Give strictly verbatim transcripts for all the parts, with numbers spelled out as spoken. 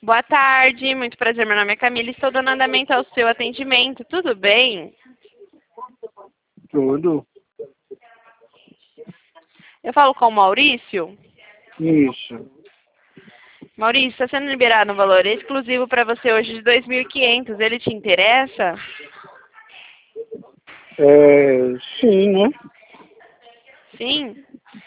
Boa tarde, muito prazer. Meu nome é Camila e estou dando andamento ao seu atendimento. Tudo bem? Tudo. Eu falo com o Maurício. Isso. Maurício, está sendo liberado um valor exclusivo para você hoje de dois mil e quinhentos. Ele te interessa? É, sim, né? Sim.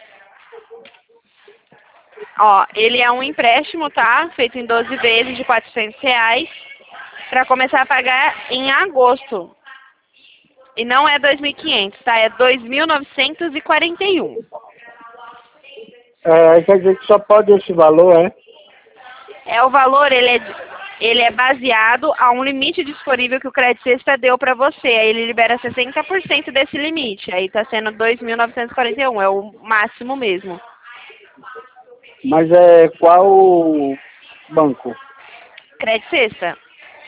Ó, ele é um empréstimo, tá? Feito em doze vezes de quatrocentos reais para começar a pagar em agosto. E não é dois mil e quinhentos, tá? É dois mil novecentos e quarenta e um. É, quer dizer que só pode esse valor, é? É o valor, ele é, ele é baseado a um limite disponível que o Crédito Sexta deu para você. Aí ele libera sessenta por cento desse limite. Aí tá sendo dois mil novecentos e quarenta e um, é o máximo mesmo. Mas é qual banco? Crédito Sexta.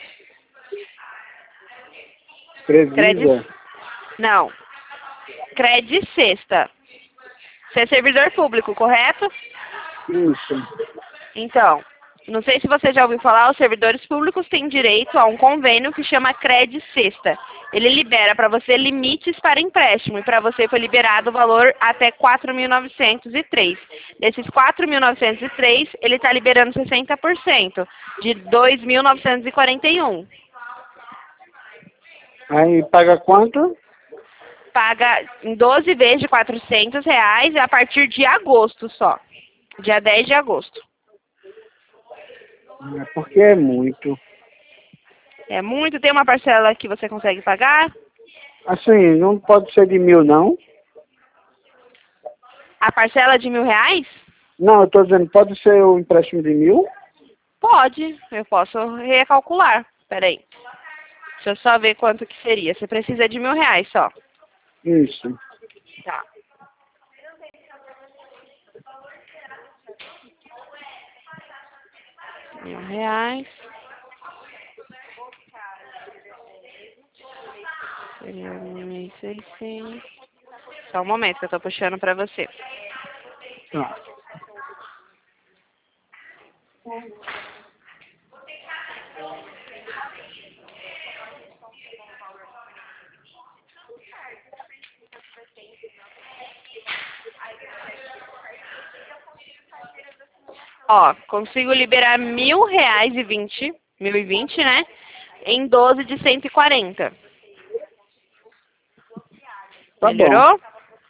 Crédito... Previsa? Não. Crédito Sexta. Você é servidor público, correto? Isso. Então, não sei se você já ouviu falar, os servidores públicos têm direito a um convênio que chama Crédito Sexta. Ele libera para você limites para empréstimo e para você foi liberado o valor até quatro mil novecentos e três. Desses quatro mil novecentos e três, ele está liberando sessenta por cento de dois mil novecentos e quarenta e um. Aí paga quanto? Paga em doze vezes de quatrocentos reais a partir de agosto só. Dia dez de agosto. É porque é muito. É muito? Tem uma parcela que você consegue pagar? Assim, não pode ser de mil, não? A parcela de mil reais? Não, eu tô dizendo, pode ser o empréstimo de mil? Pode, eu posso recalcular. Peraí. Deixa eu só ver quanto que seria. Você precisa de mil reais só. Isso. Tá. Mil reais. Seria mil e seiscentos. Só um momento que eu tô puxando pra você. Tá. Ó, consigo liberar mil reais e vinte. Mil e vinte, né? Em doze de cento e quarenta. Tá bom. Melhorou?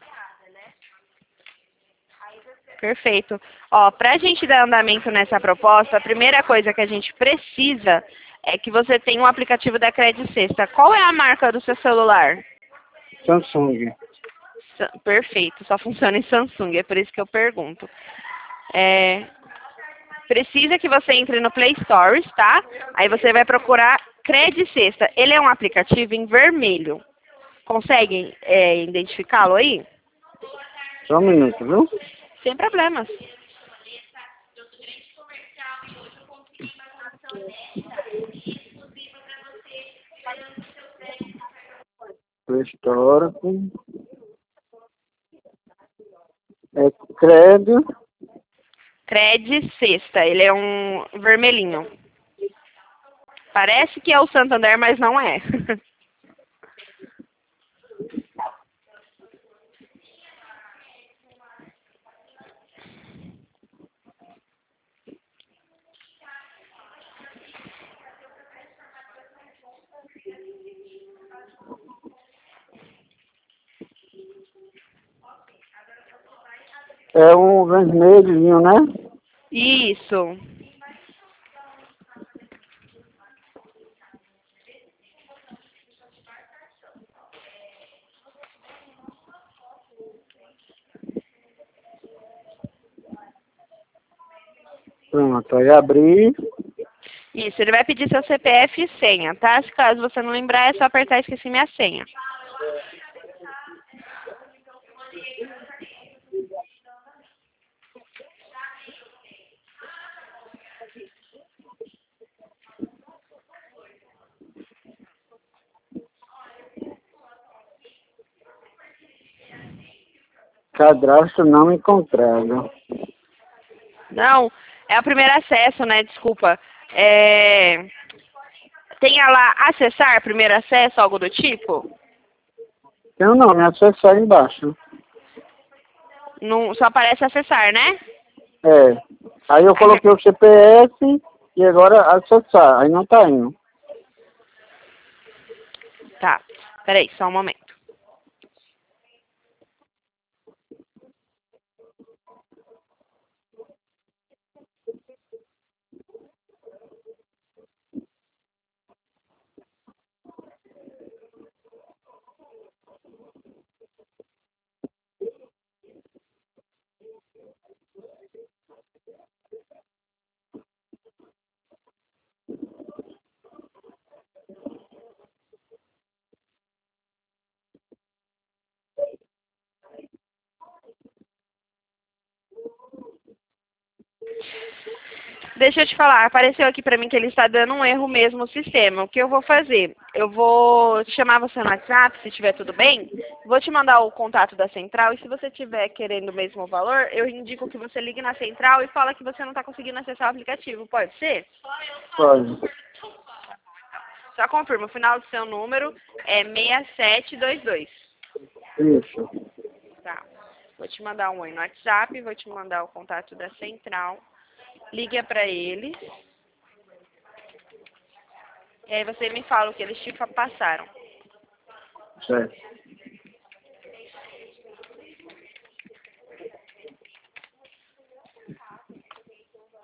Perfeito. Ó, pra gente dar andamento nessa proposta, a primeira coisa que a gente precisa é que você tenha um aplicativo da Crédito Sexta. Qual é a marca do seu celular? Samsung. Sa- Perfeito, só funciona em Samsung, é por isso que eu pergunto. É, precisa que você entre no Play Store, tá? Aí você vai procurar Crédito Sexta. Ele é um aplicativo em vermelho. Conseguem é, identificá-lo aí? Só um minuto, viu? Sem problemas. Histórico. É crédito. Crédito Sexta, ele é um vermelhinho. Parece que é o Santander, mas não é. É um vermelhinho, né? Isso. Pronto, aí abri. Isso, ele vai pedir seu C P F e senha, tá? Se caso você não lembrar, é só apertar esqueci minha senha. Cadastro não encontrado. Não, é o primeiro acesso, né? Desculpa. É... Tenha lá acessar, primeiro acesso, algo do tipo? Tem o nome, acessar embaixo. Não, só aparece acessar, né? É. Aí eu coloquei o G P S e agora acessar. Aí não tá indo. Tá, peraí, só um momento. Deixa eu te falar, apareceu aqui pra mim que ele está dando um erro mesmo no sistema. O que eu vou fazer? Eu vou chamar você no WhatsApp, se tiver tudo bem. Vou te mandar o contato da central e se você tiver querendo o mesmo valor, eu indico que você ligue na central e fala que você não está conseguindo acessar o aplicativo. Pode ser? Pode. Só confirma, o final do seu número é seis sete dois dois. Isso. Tá. Vou te mandar um oi no WhatsApp, vou te mandar o contato da central. Liga pra eles. E aí você me fala o que eles te passaram. Certo.